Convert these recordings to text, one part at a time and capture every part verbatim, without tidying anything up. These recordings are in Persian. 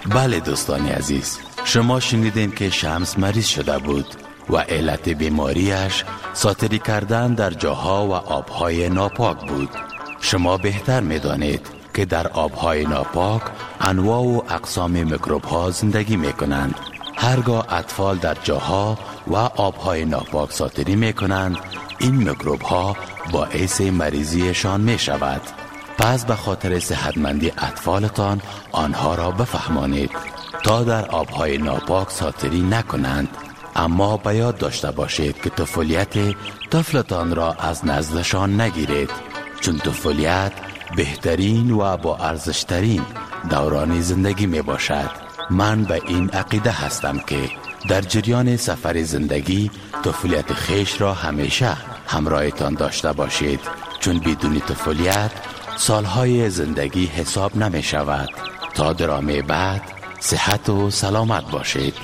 بله دوستان عزیز، شما شنیدین که شمس مریض شده بود و علت بیماریش ساتری کردن در جاها و آبهای ناپاک بود. شما بهتر می‌دانید که در آبهای ناپاک انواع و اقسام میکروب ها زندگی می‌کنند. هرگاه اطفال در جاها و آبهای ناپاک ساتری می‌کنند، این میکروب ها باعث مریضیشان می‌شود. پس به خاطر صحتمندی اطفالتان آنها را بفهمانید تا در آبهای ناپاک ساتری نکنند. اما به یاد داشته باشید که طفولیت طفلتان را از نزدشان نگیرید، چون طفولیت بهترین و با ارزشترین دوران زندگی می باشد. من به این عقیده هستم که در جریان سفر زندگی طفولیت خیش را همیشه همراهتان داشته باشید، چون بدون طفولیت سالهای زندگی حساب نمی شود. تا درامه بعد صحت و سلامت باشید.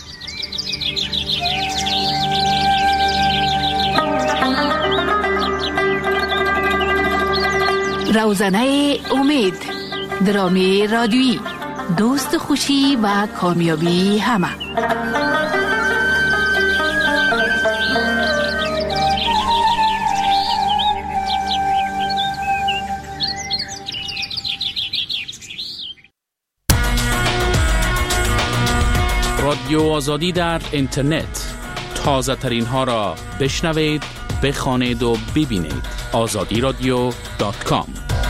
روزنه امید، درامه رادیویی، دوست خوشی و کامیابی همه. رادیو آزادی در اینترنت، تازه ترین ها را بشنوید، بخوانید و ببینید. آزادی رادیو دات کام.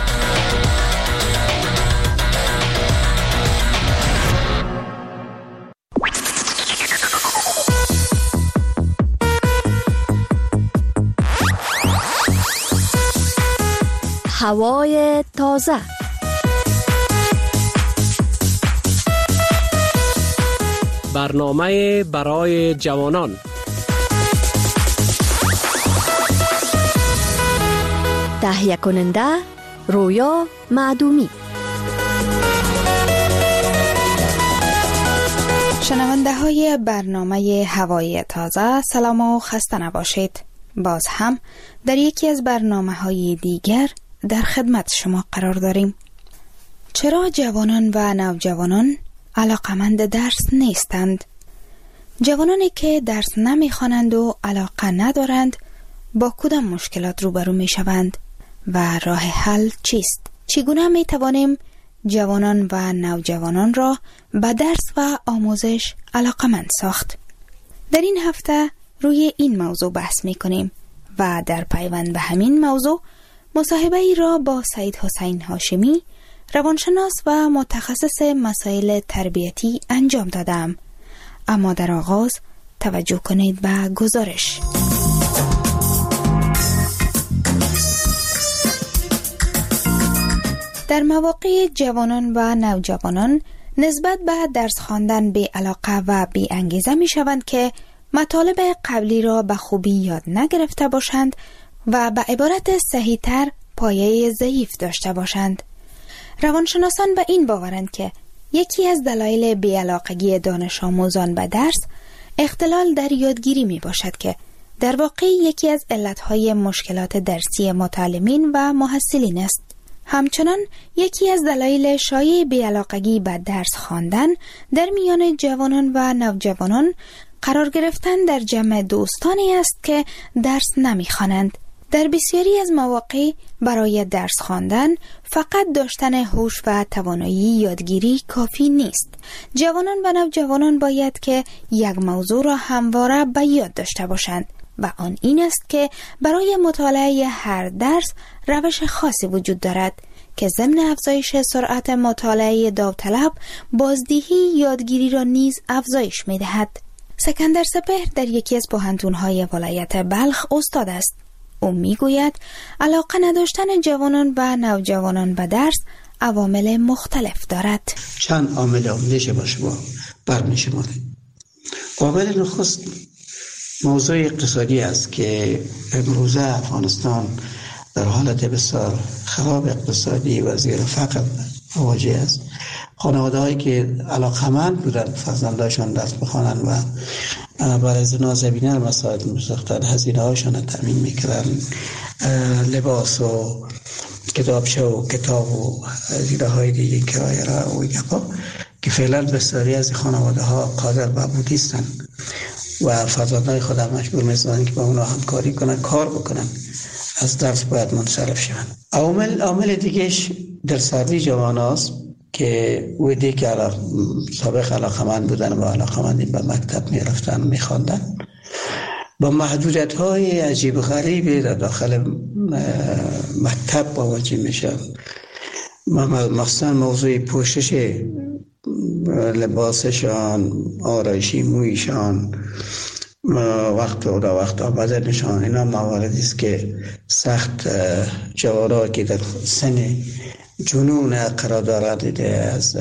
هوای تازه، برنامه برای جوانان، تهیه کننده رویا معدومی. شنونده های برنامه هوای تازه، سلام و خسته نباشید. باز هم در یکی از برنامه های دیگر در خدمت شما قرار داریم. چرا جوانان و نوجوانان علاقمند درس نیستند؟ جوانانی که درس نمیخوانند و علاقه ندارند با کدام مشکلات روبرو می شوند و راه حل چیست؟ چگونه می توانیم جوانان و نوجوانان را به درس و آموزش علاقمند ساخت؟ در این هفته روی این موضوع بحث می کنیم و در پیوند به همین موضوع مصاحبه ای را با سید حسین هاشمی، روانشناس و متخصص مسائل تربیتی انجام دادم. اما در آغاز توجه کنید به گزارش. در مواقع جوانان و نوجوانان نسبت به درس خواندن بی علاقه و بی انگیزه می شوند که مطالب قبلی را به خوبی یاد نگرفته باشند و به عبارت صحیح تر پایه ضعیف داشته باشند. روانشناسان به این باورند که یکی از دلایل بی‌علاقگی دانش آموزان به درس اختلال در یادگیری می باشد که در واقع یکی از علتهای مشکلات درسی متعلمین و محصلین است. همچنان یکی از دلایل شایع بی‌علاقگی به درس خواندن در میان جوانان و نوجوانان قرار گرفتن در جمع دوستانی است که درس نمی‌خوانند. در بسیاری از مواقع برای درس خواندن فقط داشتن هوش و توانایی یادگیری کافی نیست. جوانان و نوجوانان باید که یک موضوع را همواره به یاد داشته باشند و آن این است که برای مطالعه هر درس روش خاصی وجود دارد که ضمن افزایش سرعت مطالعه داوطلب بازدهی یادگیری را نیز افزایش می‌دهد. سکندر سپهر در یکی از پوهنتون‌های ولایت بلخ استاد است. او میگوید علاقه نداشتن جوانان و نوجوانان به درس عوامل مختلف دارد. چند عامل عمده با شما برمی‌شماریم. عامل نخست موضوع اقتصادی است که امروزه افغانستان در حالت بسیار خراب اقتصادی و زیر فقر مواجه است. خانواده هایی که علاقمند بودند فرزندانشان درس بخوانند و برای زنا زمینه مساعد می‌ساختند، هزینه هاشان را تامین می‌کردند، لباس و کتابچه و کتاب و هزینه های دیگه کرایه را و گپا که فعلا بسیاری از خانواده ها قادر به بود نیستند و فرزندان خود مجبور می‌سازند که با اونا همکاری کنن، کار بکنن، از درس باید منصرف شوند. عامل عامل دیگهش در سردی جوان هاست که ویدی که سابق علاقمند بودن و علاقمندی به مکتب می رفتن می خواندن، با محدودیت های عجیب غریبی در داخل مکتب مواجه میشن. مثلا موضوع پوشش لباسشان، آرایشی مویشان، وقت و وقت آمدنشان، اینا مواردی است که سخت جوان‌ها که در سن جنون قرار دارند، از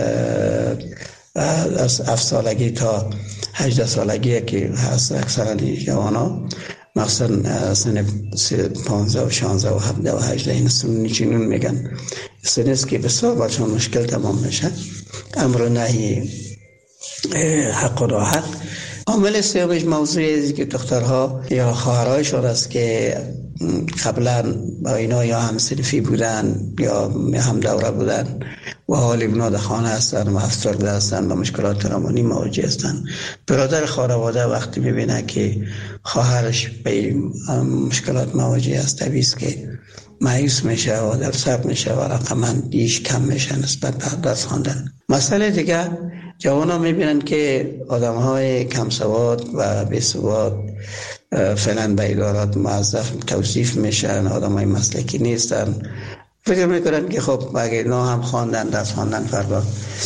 از هفت سالگی تا هجده سالگی که هست اکثرا جوان‌ها، مثلا سن پانزده و شانزده و هفده و هجده، این سن جنون میگن، سن است که بسیار برشان مشکل تمام میشه. امر نهی حق و راحت. عامل سومش موضوعی که دخترها یا خواهرایشان است که قبلا با اینا یا هم صنفی بودن یا هم دوره بودن و حال اونا در خانه هستن و افسرده هستن و مشکلات روانی مواجه هستن. برادر خانواده وقتی میبینه که خواهرش به مشکلات مواجه است، طبیعی است که مایوس میشه و در صبر میشه و رقمندیش کم میشه نسبت به درس خواندن. مسئله دیگه، جوانان میبینن که آدم های کم سواد و بی سواد فعلا به ادارات موظف توصیف میشن، آدم های مسلکی نیستن. فکر میکنن که خب اگه اینا هم خواندن، درس خواندن، فردا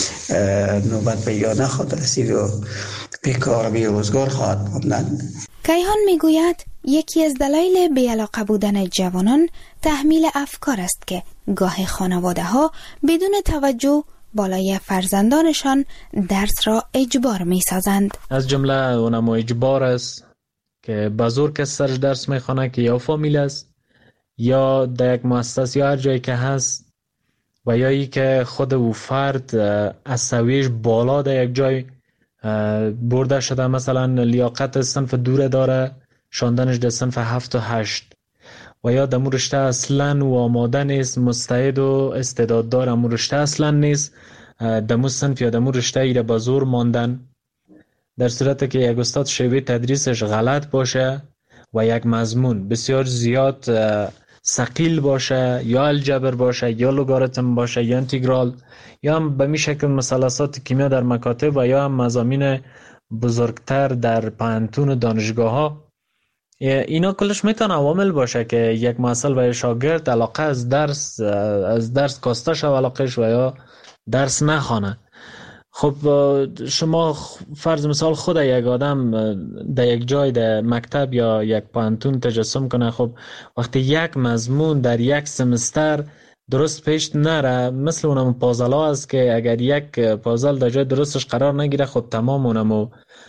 نوبت به یا نخواهد رسید و بیکار بی روزگار خواهد بودن. کیهان میگوید یکی از دلایل بی‌علاقه بودن جوانان تحمیل افکار است که گاه خانواده ها بدون توجه بالای فرزندانشان درس را اجبار می سازند. از جمله اونم اجبار است که بزرگ کس سرش درس می خوانه که یا فامیل است یا در یک مؤسسه یا هر جایی که هست، و یا ای که خود او فرد از سویش بالا در یک جای برده شده، مثلا لیاقت صنف دوره داره، شاندنش در صنف هفت و هشت، و یا دمو رشته اصلا و آماده نیست، مستعد و استعداد داره، امو رشته اصلا نیست، دمو صنف یا دمو رشته ایره با زور ماندن. در صورت که یک استاد شیوه تدریسش غلط باشه و یک مضمون بسیار زیاد ثقیل باشه، یا الجبر باشه یا لوگاریتم باشه یا انتگرال، یا هم به می شکل مثلثات کیمیا در مکاتب و یا هم مضامین بزرگتر در پانتون و دانشگاه ها، اینا کلش میتونه عوامل باشه که یک محصل و شاگرد علاقه از درس از درس کاسته شو علاقهش و یا درس نخوانه. خب شما فرض مثال خود یک آدم در یک جای در مکتب یا یک پانتون تجسم کنه، خب وقتی یک مضمون در یک سمستر درست پیش نره، مثل اونم پازل ها است که اگر یک پازل در جای درستش قرار نگیره، خب تمام اونم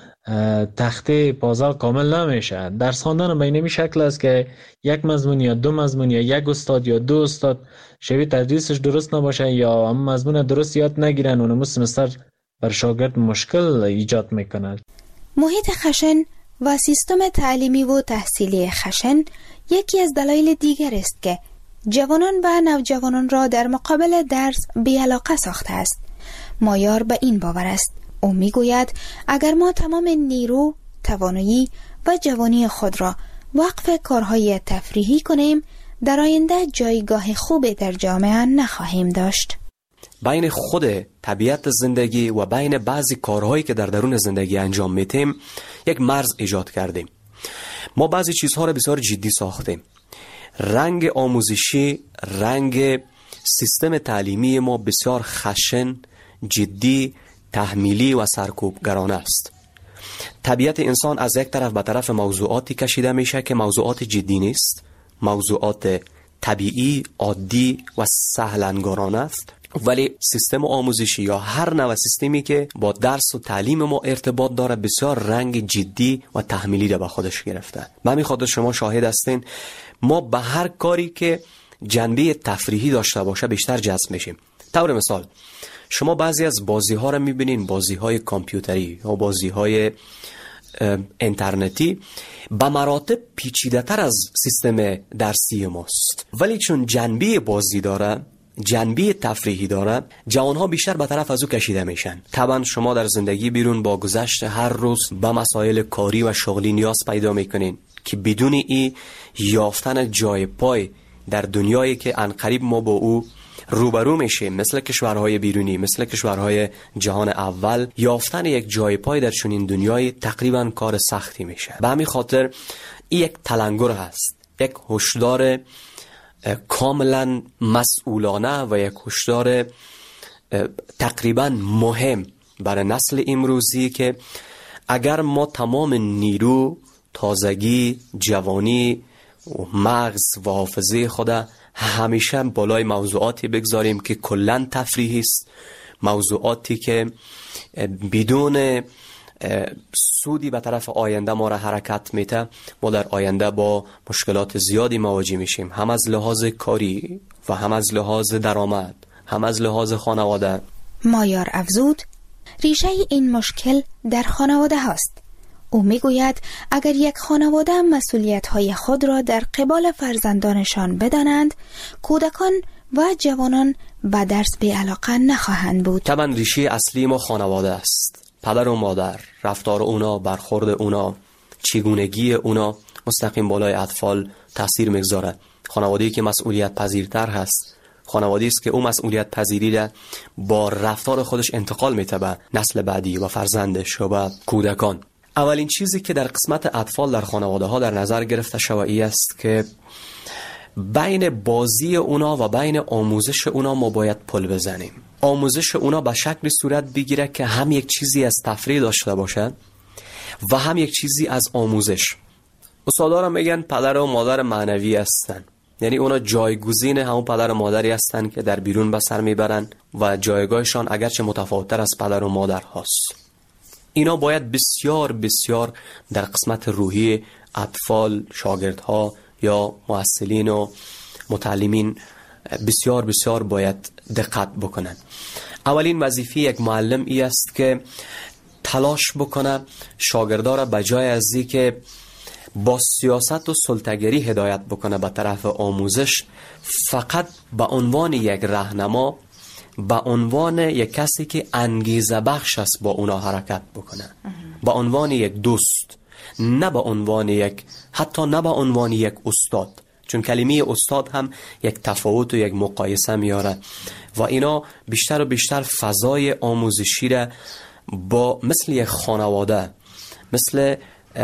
تخته پازل کامل نمیشه. درس خواندن به این شکل است که یک مضمون یا دو مضمون یا یک استاد یا دو استاد شیوه تدریسش درست نباشه یا هم مضمون درست یاد نگیرن، اونم سمستر بر شاگرد مشکل ایجاد میکنه. محیط خشن و سیستم تعلیمی و تحصیلی خشن یکی از دلایل دیگر است که جوانان و نوجوانان را در مقابل درس بی‌علاقه ساخته است. مایار به این باور است. او میگوید اگر ما تمام نیرو، توانایی و جوانی خود را وقف کارهای تفریحی کنیم، در آینده جایگاه خوبی در جامعه نخواهیم داشت. بین خود طبیعت زندگی و بین بعضی کارهایی که در درون زندگی انجام میتیم یک مرز ایجاد کردیم. ما بعضی چیزها را بسیار جدی ساختیم. رنگ آموزشی، رنگ سیستم تعلیمی ما بسیار خشن، جدی، تحمیلی و سرکوبگرانه است. طبیعت انسان از یک طرف به طرف موضوعاتی کشیده میشه که موضوعات جدی نیست، موضوعات طبیعی، عادی و سهلنگارانه است، ولی سیستم آموزشی یا هر نوع سیستمی که با درس و تعلیم ما ارتباط داره بسیار رنگ جدی و تحمیلی را به خودش گرفته. به همین خاطر شما شاهد هستین ما به هر کاری که جنبه تفریحی داشته باشه بیشتر جذب میشیم. طور مثال شما بعضی از بازی ها را میبینین، بازی های کامپیوتری یا بازی های اینترنتی به مراتب پیچیده تر از سیستم درسی ماست، ولی چون جنبه بازی داره جنبه تفریحی داره، جوانها بیشتر به طرف از او کشیده میشن. طبعا شما در زندگی بیرون با گذشت هر روز به مسائل کاری و شغلی نیاز پیدا میکنین که بدون ای یافتن جای پای در دنیایی که عنقریب ما با او روبرو میشیم، مثل کشورهای بیرونی، مثل کشورهای جهان اول، یافتن یک جای پای در چنین دنیای تقریبا کار سختی میشه. به همین خاطر این یک تلنگر هست، یک هشدار کاملا مسئولانه و یک هشدار تقریبا مهم برای نسل امروزی که اگر ما تمام نیرو، تازگی، جوانی و مغز و حافظه خود همیشه بالای موضوعاتی بگذاریم که کلن تفریحی است، موضوعاتی که بدون سودی به طرف آینده ما را حرکت میده، ما در آینده با مشکلات زیادی مواجه میشیم، هم از لحاظ کاری و هم از لحاظ درآمد، هم از لحاظ خانواده. مایار افزود ریشه این مشکل در خانواده هاست. او میگوید اگر یک خانواده مسئولیت‌های خود را در قبال فرزندانشان بدانند، کودکان و جوانان به درس بی علاقه نخواهند بود. طبعا ریشه اصلی ما خانواده است. پدر و مادر، رفتار اونا، برخورد اونا، چگونگی اونا مستقیم بالای اطفال تاثیر میگذاره. خانواده‌ای که مسئولیت پذیرتر هست، خانواده‌ای است که اون مسئولیت پذیری را با رفتار خودش انتقال میده به نسل بعدی و فرزندش و به کودکان. اولین چیزی که در قسمت اطفال در خانواده ها در نظر گرفته شوی است که بین بازی اونا و بین آموزش اونا ما باید پل بزنیم. آموزش اونا به شکل صورت بگیره که هم یک چیزی از تفریح داشته باشد و هم یک چیزی از آموزش. استادان میگن پدر و مادر معنوی هستن، یعنی اونا جایگزین همون پدر و مادری هستن که در بیرون به سر میبرن و جایگاهشان اگرچه متفاوت‌تر از پدر و مادر هست. اینا باید بسیار بسیار در قسمت روحی اطفال، شاگردها یا معلمین و متعلمین بسیار بسیار باید دقت بکنن. اولین وظیفه یک معلم ای است که تلاش بکنه شاگردا را به جای از این که با سیاست و سلطه‌گری هدایت بکنه به طرف آموزش، فقط به عنوان یک راهنما، به عنوان یک کسی که انگیزه بخش است با اونا حرکت بکنه، به عنوان یک دوست، نه به عنوان یک، حتی نه به عنوان یک استاد، چون کلمه استاد هم یک تفاوت و یک مقایسه میاره و اینا بیشتر و بیشتر فضای آموزشی را با مثل یک خانواده، مثل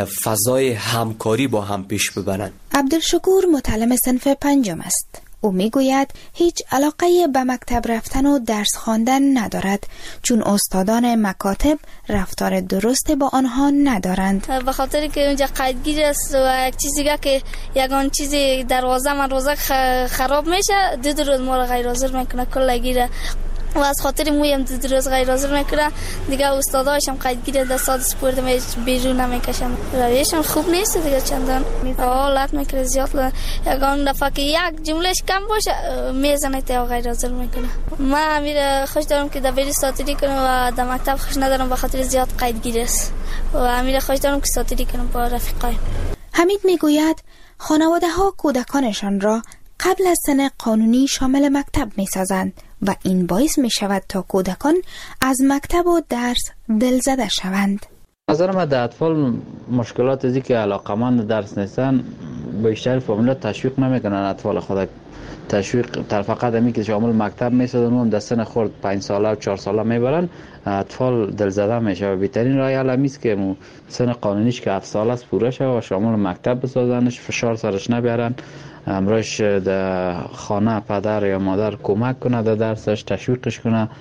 فضای همکاری با هم پیش ببرن. عبدالشکور متعلم صنف پنجم است. او میگوید هیچ علاقه به مکتب رفتن و درس خواندن ندارد، چون استادان مکاتب رفتار درست با آنها ندارند. به خاطر که اونجا قیدگیر است و یک چیزی که یگان چیزی دروازه من روزه خراب میشه، دو دو روز ما را غیر حاضر میکنه کلا گیره و از خاطر مویم دو دو روز غیر حاضر میکنه دیگه. استادایشم قیدگیر دستات سپورت می بیرون نمیکشم، رویشم خوب نیست دیگه، چندان حالت میکنه زیاد. یگان دفعه که یک جملهش کم باشه میزنه تا غیر حاضر میکنه. من امیر خوش دارم که دبیر ساتری کنم و در مکتب خوش ندارم به خاطر زیاد قیدگیر است و امیر خوش دارم که ساتری کنم با رفیقای. حمید میگوید خانواده ها کودکانشان را قبل از سن قانونی شامل مکتب میسازند و این باعث می شود تا کودکان از مکتب و درس دلزده شوند. نظر من در اطفال مشکلات ازی که علاقمند درس نیستن بیشتر فامیلا تشویق نمیکنن اطفال خود. تشویق در فقط همی که شامل مکتب میسازن و هم در سن خورد پنج ساله و چهار ساله میبرن، اطفال دلزده میشه و بهترین راه حل همیست که سن قانونیش که هفت ساله است پوره شه و شامل مکتب بسازنش، فشار سرش نبیارن، امروش در خانه پدر یا مادر کمک کنه در درسش، تشویقش کنه،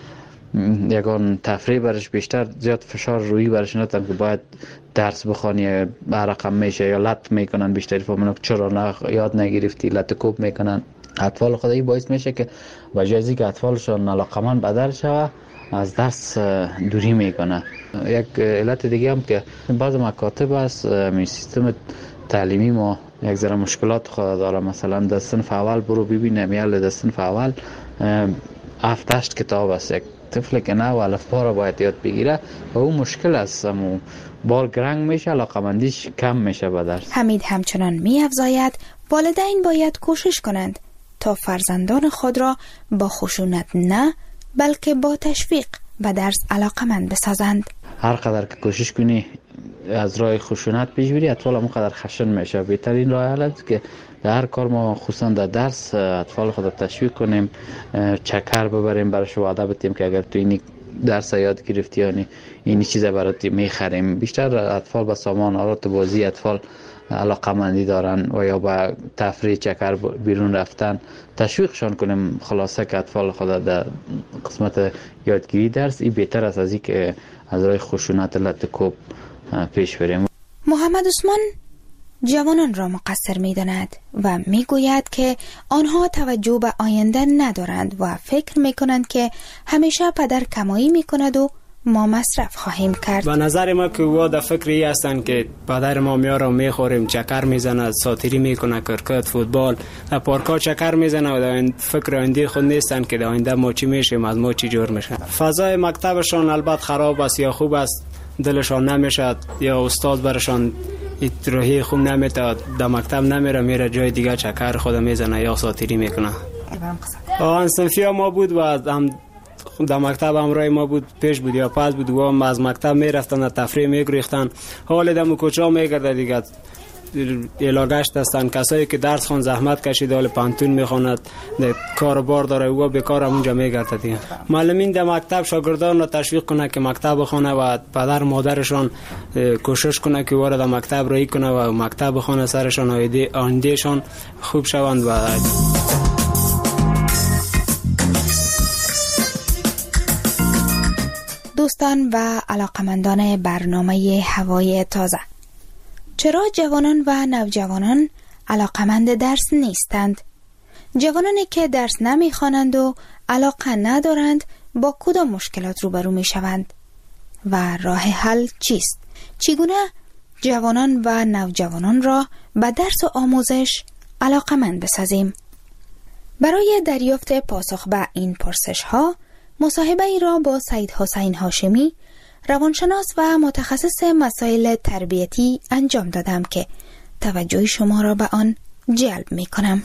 یکان تفریح برش بیشتر، زیاد فشار روی برش ندن که باید درس بخوانی برقم میشه یا لط میکنن. بیشتری فهمونو چرا نه یاد نگرفتی لط کوب میکنن. اطفال خودی باعث میشه که وجازی که اطفالشون علاقمند به درس شوه از درس دوری میکنه. یک علت دیگه هم که بعض مکاتب است می سیستم تعلیمی ما یک ذره مشکلات خود داره. مثلا در صنف اول برو ببینه میال در صنف اول هفت هشت کتاب است. یک طفل که نه و الفبا را باید یاد بگیره و اون مشکل است و بار گرنگ میشه، علاقمندیش کم میشه به درس. حمید همچنان میافزاید والدین باید کوشش کنند تا فرزندان خود را با خشونت نه بلکه با تشویق به درس علاقمند بسازند. هر قدر که کوشش کنی از راه خشونت پیش بری، اطفال هم قدر خشن میشه. بهترین راه حل است که در هر کار ما خصوصا در درس اطفال خود تشویق کنیم، چکر ببریم، برایش وعده بدیم که اگر تو این درس یاد گرفتی یعنی این چیز برات میخریم. بیشتر اطفال به سامان آلات بازی اطفال علاقمندی دارن و یا با تفریح چکر بیرون رفتن تشویقشان کنیم. خلاصه که اطفال خود در قسمت یادگیری درس این بهتر است از این که از راه خشونت لطکوب پیش بریم. محمد عثمان جوانان را مقصر می داند و می گوید که آنها توجه به آینده ندارند و فکر می کنند که همیشه پدر کمایی می کند و ما مصرف خواهیم کرد. به نظر ما که وا در فکر ای هستند که پدر ما میاره می خوریم، چکر میزنه، ساتیری میکنه، کرکت، فوتبال، در پارکا چکر میزنه و در فکر آینده خود نیستند که در آینده ما چی میشیم، از ما چی جور میشه. فضای مکتبشان البته خراب است یا خوب است، دلشان نمیشد یا استاد برشان روحی خوب نمیتاد، در مکتب نمیره، میره جای دیگه چکر خود میزنه یا ساتیری میکنه. آن صنفی ما بود و هم در مکتب همراه ما بود، پیش بود یا پس بود و هم از مکتب میرفتن تفریح میگریختن. حال دم کوچا میگرده دیگه علاقه‌اش هستن. کسایی که درس خون زحمت کشیده حال پانتون میخواند، کاروبار داره و بیکار اونجا میگرده دیگه. معلمین در مکتب شاگردان را تشویق کنه که مکتب بخونه و پدر مادرشان کوشش کنه که وارد مکتب رایی کنه و مکتب بخونه، سرشان آیندهشان خوب شوند. و دوستان و علاقمندان برنامه هوای تازه، چرا جوانان و نوجوانان علاقمند درس نیستند؟ جوانانی که درس نمیخوانند و علاقه ندارند با کدام مشکلات روبرو میشوند و راه حل چیست؟ چگونه جوانان و نوجوانان را به درس و آموزش علاقمند بسازیم؟ برای دریافت پاسخ به این پرسش ها مصاحبه ای را با سید حسین هاشمی، روانشناس و متخصص مسائل تربیتی انجام دادم که توجه شما را به آن جلب می کنم.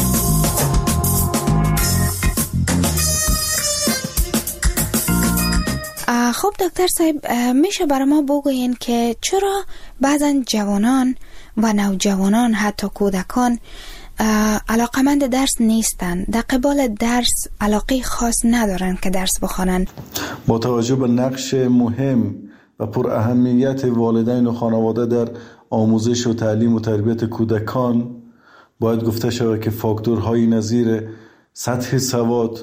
خب دکتر صاحب، میشه برای ما بگوین که چرا بعضا جوانان و نوجوانان حتی کودکان علاقمند درس نیستند، در قبال درس علاقه خاص ندارند که درس بخوانند؟ با توجه به نقش مهم و پر اهمیت والدین و خانواده در آموزش و تعلیم و تربیت کودکان باید گفته شود که فاکتورهای نظیر سطح سواد،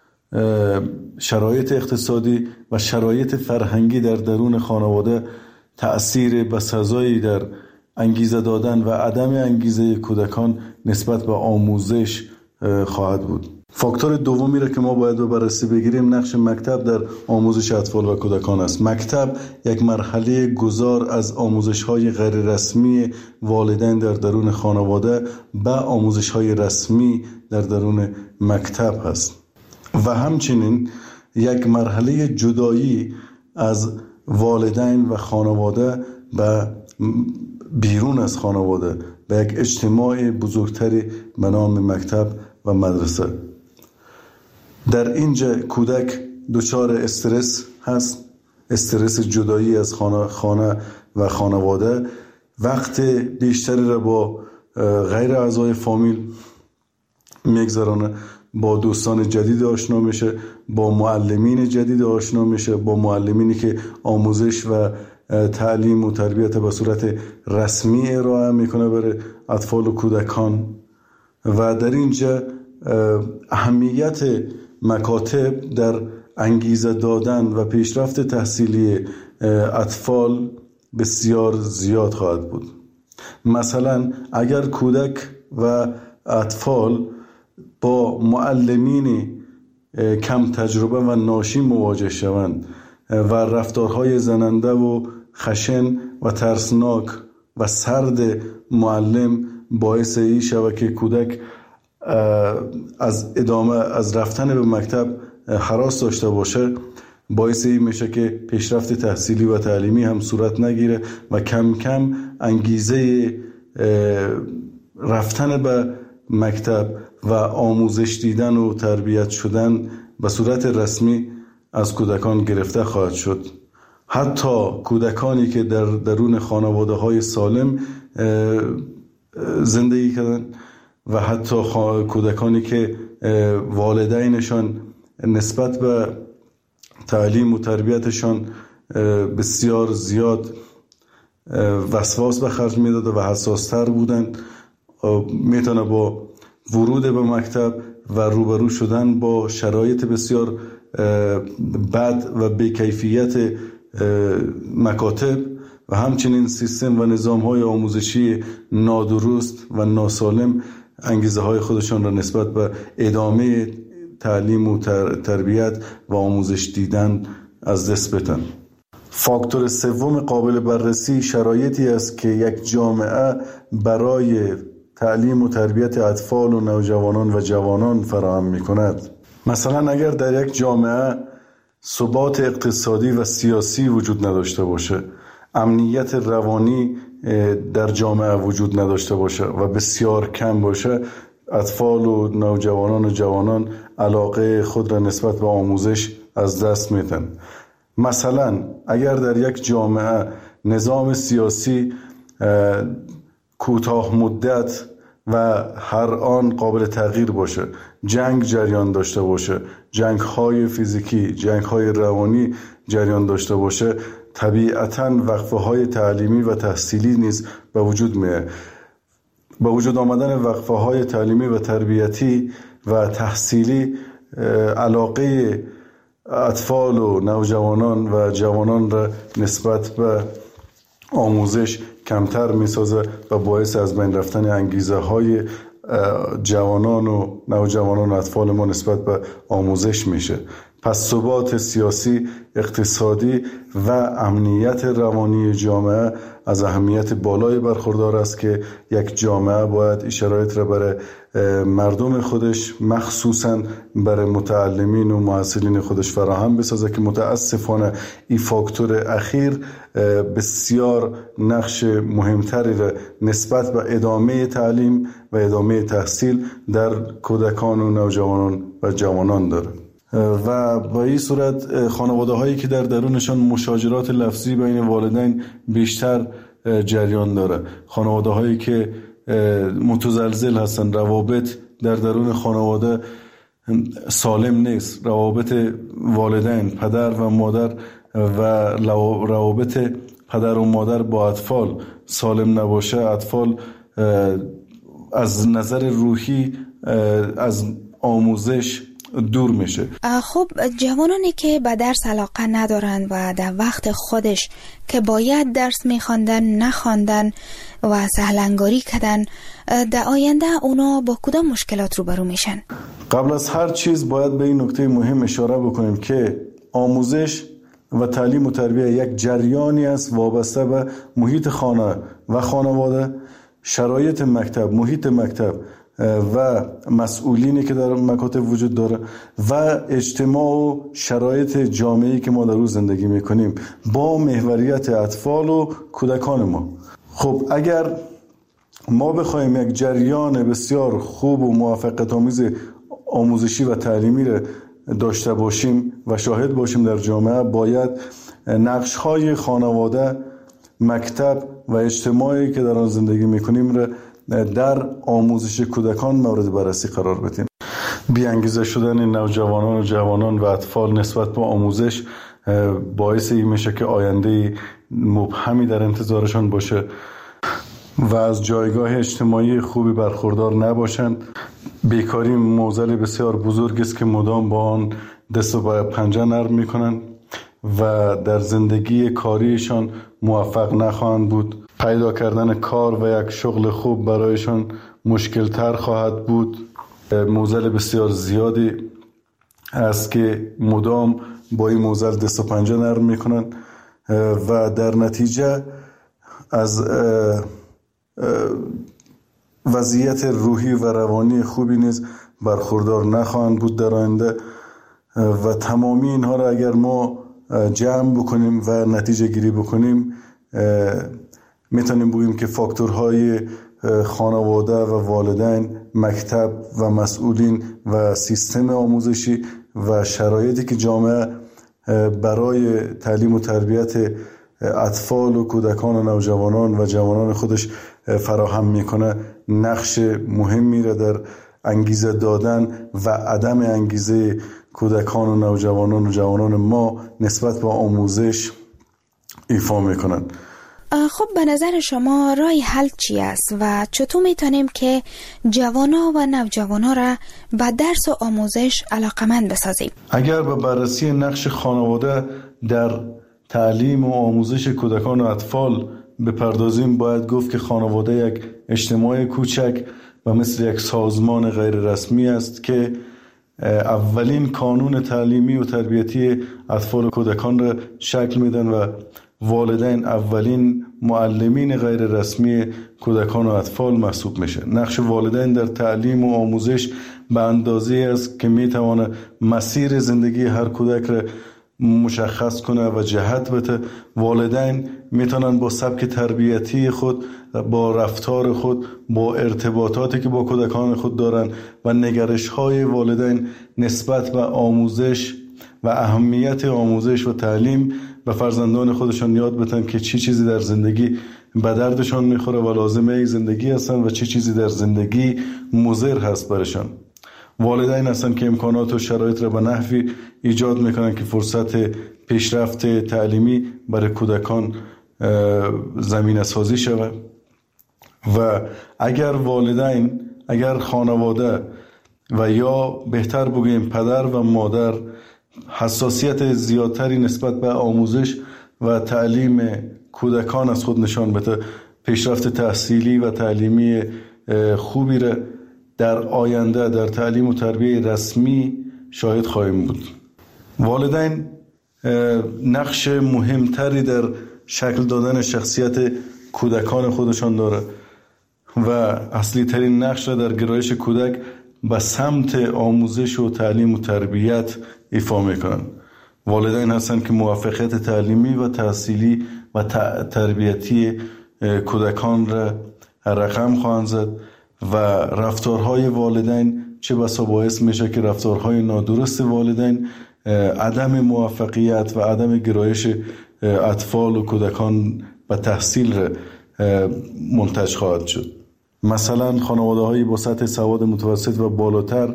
شرایط اقتصادی و شرایط فرهنگی در درون خانواده تأثیر بسزایی در انگیزه دادن و عدم انگیزه کودکان نسبت به آموزش خواهد بود. فاکتور دومی را که ما باید به بررسی بگیریم نقش مکتب در آموزش اطفال و کودکان است. مکتب یک مرحله گذار از آموزش‌های غیر رسمی والدین در درون خانواده به آموزش‌های رسمی در درون مکتب است و همچنین یک مرحله جدایی از والدین و خانواده به بیرون از خانواده به یک اجتماع بزرگتری به نام مکتب و مدرسه. در اینجا کودک دچار استرس هست، استرس جدایی از خانه, خانه و خانواده، وقت بیشتری را با غیر اعضای فامیل میگذرانه، با دوستان جدید آشنا میشه، با معلمین جدید آشنا میشه، با معلمینی که آموزش و تعلیم و تربیت به صورت رسمی ارائه میکنه برای اطفال و کودکان. و در اینجا اهمیت مکاتب در انگیزه دادن و پیشرفت تحصیلی اطفال بسیار زیاد خواهد بود. مثلا اگر کودک و اطفال با معلمین کم تجربه و ناشی مواجه شوند و رفتارهای زننده و خشن و ترسناک و سرد معلم باعث این شود که کودک از ادامه از رفتن به مکتب هراس داشته باشه، باعث این میشه که پیشرفت تحصیلی و تعلیمی هم صورت نگیره و کم کم انگیزه رفتن به مکتب و آموزش دیدن و تربیت شدن به صورت رسمی از کودکان گرفته خواهد شد. حتی کودکانی که در درون خانواده های سالم زندگی کردن و حتی کودکانی که والدینشان نسبت به تعلیم و تربیتشان بسیار زیاد وسواس به خرج میداد و حساستر بودند، میتونه با ورود به مکتب و روبرو شدن با شرایط بسیار بد و بی‌کیفیت مکاتب و همچنین سیستم و نظام‌های آموزشی نادرست و ناسالم انگیزه های خودشان را نسبت به ادامه تعلیم و تربیت و آموزش دیدن از دست بدن. فاکتور سوم قابل بررسی شرایطی است که یک جامعه برای تعلیم و تربیت اطفال و نوجوانان و جوانان فراهم می کند. مثلا اگر در یک جامعه ثبات اقتصادی و سیاسی وجود نداشته باشه، امنیت روانی در جامعه وجود نداشته باشه و بسیار کم باشه، اطفال و نوجوانان و جوانان علاقه خود را نسبت به آموزش از دست میدن. مثلا اگر در یک جامعه نظام سیاسی کوتاه مدت و هر آن قابل تغییر باشه، جنگ جریان داشته باشه، جنگ های فیزیکی، جنگ های روانی جریان داشته باشه، طبیعتاً وقفه های تعلیمی و تحصیلی نیز به وجود میاد. با وجود آمدن وقفه های تعلیمی و تربیتی و تحصیلی، علاقه اطفال و نوجوانان و جوانان را نسبت به آموزش کمتر میسازه و باعث از بین رفتن انگیزه های جوانان و نوجوانان و اطفال ما نسبت به آموزش میشه. پس ثبات سیاسی، اقتصادی و امنیت روانی جامعه از اهمیت بالای برخوردار است که یک جامعه باید این شرایط را برای مردم خودش، مخصوصاً برای متعلمین و محصلین خودش فراهم بسازه که متاسفانه این فاکتور اخیر بسیار نقش مهمتری را نسبت به ادامه تعلیم و ادامه تحصیل در کودکان و نوجوانان و جوانان داره. و با این صورت خانواده هایی که در درونشان مشاجرات لفظی بین والدین بیشتر جریان داره، خانواده هایی که متزلزل هستن، روابط در درون خانواده سالم نیست، روابط والدین، پدر و مادر و روابط پدر و مادر با اطفال سالم نباشه، اطفال از نظر روحی از آموزش دور میشه. خب جوانانی که به درس علاقه ندارند و در وقت خودش که باید درس میخواندن نخواندن و سهلنگاری کردن، در آینده اونا با کدام مشکلات روبرو میشن؟ قبل از هر چیز باید به این نکته مهم اشاره بکنیم که آموزش و تعلیم و تربیت یک جریانی است وابسته به محیط خانه و خانواده، شرایط مکتب، محیط مکتب و مسئولینی که در مکاتب وجود داره و اجتماع و شرایط جامعه‌ای که ما در روز زندگی میکنیم با محوریت اطفال و کودکان ما. خب اگر ما بخوایم یک جریان بسیار خوب و موفقیت آمیز آموزشی و تعلیمی را داشته باشیم و شاهد باشیم در جامعه، باید نقش‌های خانواده، مکتب و اجتماعی که در آن زندگی میکنیم را در آموزش کودکان مورد بررسی قرار بدیم. بی‌انگیزه شدن نوجوانان و جوانان و اطفال نسبت به آموزش باعث این میشه که آینده مبهمی در انتظارشان باشه و از جایگاه اجتماعی خوبی برخوردار نباشند. بیکاری معضل بسیار بزرگ است که مدام با آن دست و پنجه نرم میکنند و در زندگی کاریشان موفق نخواهند بود. پیدا کردن کار و یک شغل خوب برایشان مشکل تر خواهد بود. معضل بسیار زیادی است که مدام با این معضل دست و پنجه نرم میکنن و در نتیجه از وضعیت روحی و روانی خوبی نیز برخوردار نخواهند بود در آینده. و تمامی اینها را اگر ما جمع بکنیم و نتیجه گیری بکنیم، میتونیم بگوییم که فاکتورهای خانواده و والدین مکتب و مسئولین و سیستم آموزشی و شرایطی که جامعه برای تعلیم و تربیت اطفال و کودکان و نوجوانان و جوانان خودش فراهم میکنه نقش مهمی را در انگیزه دادن و عدم انگیزه کودکان و نوجوانان و جوانان ما نسبت به آموزش ایفا میکنن. خب به نظر شما راه حل چی است و چطور میتونیم که جوانا و نوجوانا را به درس و آموزش علاقمند بسازیم؟ اگر به بررسی نقش خانواده در تعلیم و آموزش کودکان و اطفال بپردازیم، باید گفت که خانواده یک اجتماع کوچک و مثل یک سازمان غیر رسمی است که اولین کانون تعلیمی و تربیتی اطفال و کودکان را شکل میدن و والدین اولین معلمین غیر رسمی کودکان و اطفال محسوب میشه. نقش والدین در تعلیم و آموزش به اندازه است که میتونه مسیر زندگی هر کودک را مشخص کنه و جهت بده. والدین میتونن با سبک تربیتی خود، با رفتار خود، با ارتباطاتی که با کودکان خود دارن و نگرش های والدین نسبت به آموزش و اهمیت آموزش و تعلیم به فرزندان خودشان یاد بدن که چی چیزی در زندگی به دردشان میخوره و لازمه زندگی هستن و چی چیزی در زندگی مضر هست برشان. والدین هستن که امکانات و شرایط را به نحوی ایجاد میکنن که فرصت پیشرفت تعلیمی برای کودکان زمینه سازی شود و اگر والدین، اگر خانواده و یا بهتر بگویم پدر و مادر حساسیت زیادتری نسبت به آموزش و تعلیم کودکان از خود نشان بده، پیشرفت تحصیلی و تعلیمی خوبی را در آینده در تعلیم و تربیت رسمی شاهد خواهیم بود. والدین نقش مهمتری در شکل دادن شخصیت کودکان خودشان داره و اصلی ترین نقش را در گرایش کودک به سمت آموزش و تعلیم و تربیت ایفا میکنن. والدین هستند که موفقیت تعلیمی و تحصیلی و تربیتی کودکان را رقم خواهند زد و رفتارهای والدین چه بسا باعث میشه که رفتارهای نادرست والدین عدم موفقیت و عدم گرایش اطفال و کودکان به تحصیل را منتج خواهد شد. مثلا خانواده‌هایی با سطح سواد متوسط و بالاتر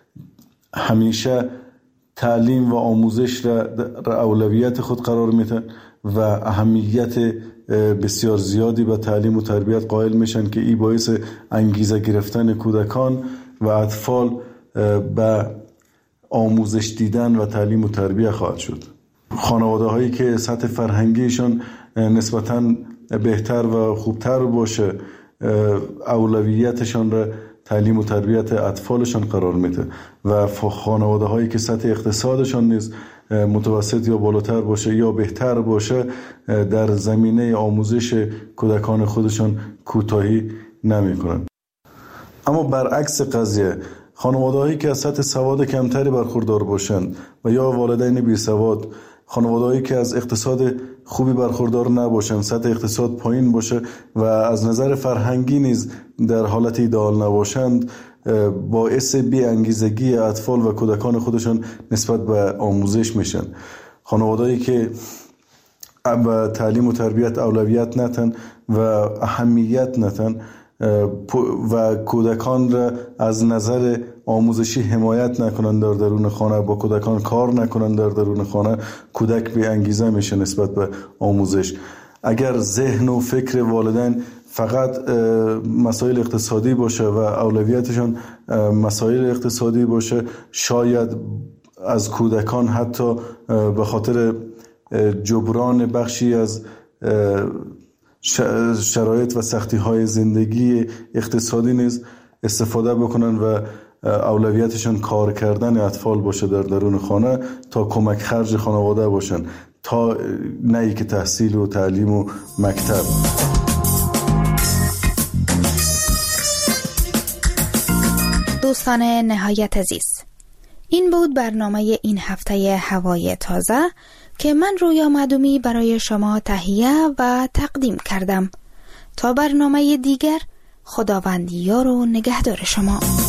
همیشه تعلیم و آموزش را اولویت خود قرار میدن و اهمیت بسیار زیادی به تعلیم و تربیت قائل میشن که این باعث انگیزه گرفتن کودکان و اطفال به آموزش دیدن و تعلیم و تربیت خواهد شد. خانواده هایی که سطح فرهنگیشان نسبتاً بهتر و خوبتر باشه اولویتشان را تعلیم و تربیت اطفالشان قرار میده و خانواده هایی که سطح اقتصادشان نیز متوسط یا بالاتر باشه یا بهتر باشه در زمینه آموزش کودکان خودشان کوتاهی نمی کنند. اما برعکس قضیه خانواده هایی که از سطح سواد کمتری برخوردار باشند و یا والدین بی سواد، خانواده هایی که از اقتصاد خوبی برخوردار نباشند، سطح اقتصاد پایین باشه و از نظر فرهنگی نیز در حالت ایدئال نباشند، باعث بی انگیزگی اطفال و کودکان خودشان نسبت به آموزش میشن. خانواده‌ای که به تعلیم و تربیت اولویت نتن و اهمیت نتن و کودکان را از نظر آموزشی حمایت نکنند در درون خانه، با کودکان کار نکنند در درون خانه، کودک بی انگیزه میشه نسبت به آموزش. اگر ذهن و فکر والدین فقط مسائل اقتصادی باشه و اولویتشان مسائل اقتصادی باشه، شاید از کودکان حتی به خاطر جبران بخشی از شرایط و سختی های زندگی اقتصادی نیز استفاده بکنن و اولویتشان کار کردن اطفال باشه در درون خانه تا کمک خرج خانواده باشن، تا نه که تحصیل و تعلیم و مکتب. دوستان نهایت عزیز، این بود برنامه این هفته هوای تازه که من رویا معدومی برای شما تهیه و تقدیم کردم. تا برنامه دیگر، خداوند یار و نگهدار شما.